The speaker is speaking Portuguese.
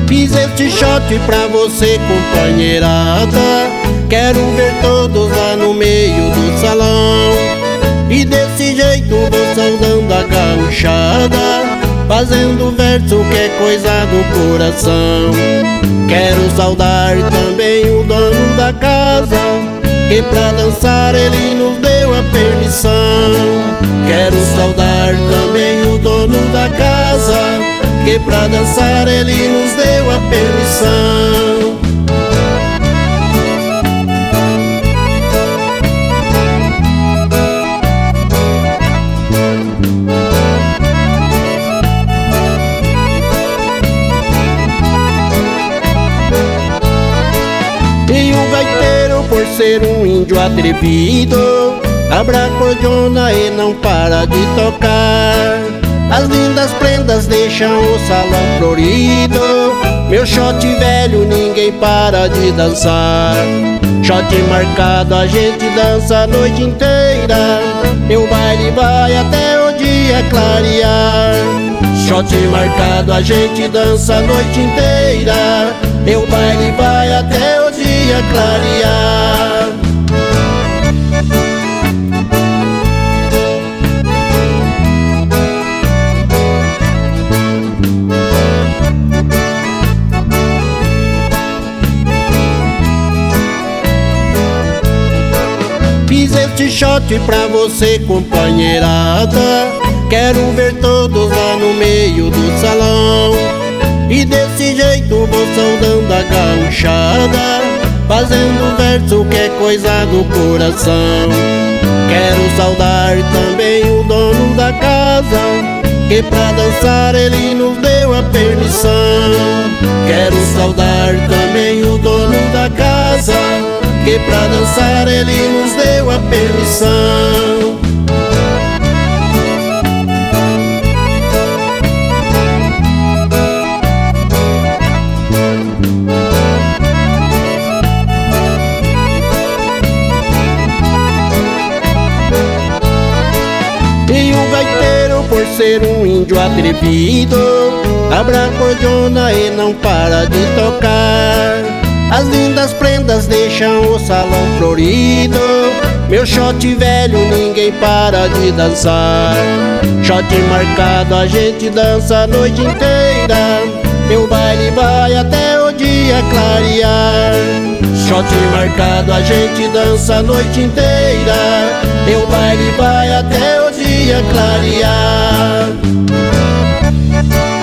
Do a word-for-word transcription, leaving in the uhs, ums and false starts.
Fiz este shot pra você, companheirada. Quero ver todos lá no meio do salão. E desse jeito vou saudando a gauchada, fazendo verso que é coisa do coração. Quero saudar também o dono da casa, que pra dançar ele nos deu a permissão. Quero saudar também o dono da casa, que pra dançar ele nos deu a permissão. E o gaiteiro, por ser um índio atrevido, abra a cordiona e não para de tocar. As lindas prendas deixam o salão florido. Meu shot velho, ninguém para de dançar. Shot marcado, a gente dança a noite inteira. Meu baile vai até o dia clarear. Shot marcado, a gente dança a noite inteira. Meu baile vai até o dia clarear. Fiz este shot pra você, companheirada. Quero ver todos lá no meio do salão. E desse jeito vou saudando a gauchada, fazendo verso que é coisa do coração. Quero saudar também o dono da casa, que pra dançar ele nos deu a permissão. Quero saudar também o dono da casa, que pra dançar ele nos deu a permissão. E o gaiteiro, por ser um índio atrevido, abra a cordiona e não para de tocar. As lindas prendas deixam o salão florido. Meu shot velho, ninguém para de dançar. Shot marcado, a gente dança a noite inteira. Meu baile vai até o dia clarear. Shot marcado, a gente dança a noite inteira. Meu baile vai até o dia clarear.